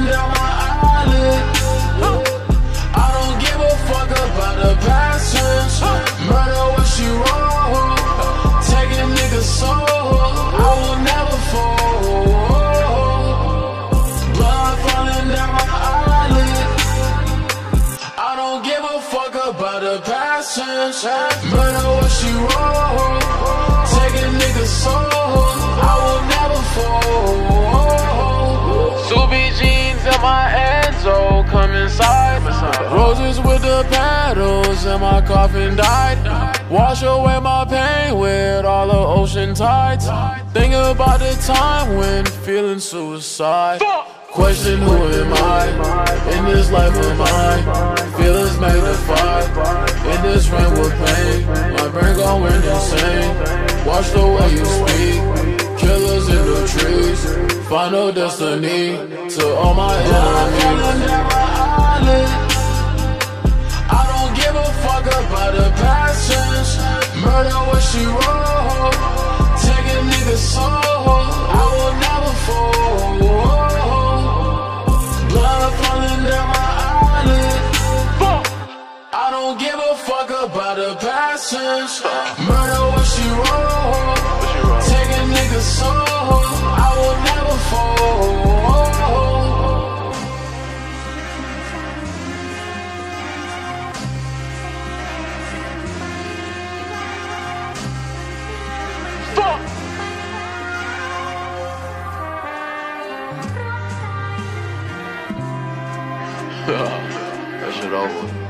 down my eyelid. I don't give a fuck about the past tense. Murder what she wrote, taking niggas' soul. I will never fall. Blood falling down my eyelid. I don't give a fuck about the past tense. Murder what she wrote, taking niggas' soul. I will never fall. Subi jeans and my Enzo come inside. Roses with the petals and my coffin died. Wash away my pain with all the ocean tides. Think about the time when feeling suicide. Question who am I in this life of mine? Feelings magnified in this rain with pain. My brain going insane. Watch the way you speak. Killers in the trees. Final destiny to all my enemies. I don't give a fuck about the past tense. Murder what she wrote, taking niggas' soul. I will never fall. Blood falling down my eyelid. I don't give a fuck about the past tense. Murder what she wrote, taking niggas' soul. I will never fall. That shit over.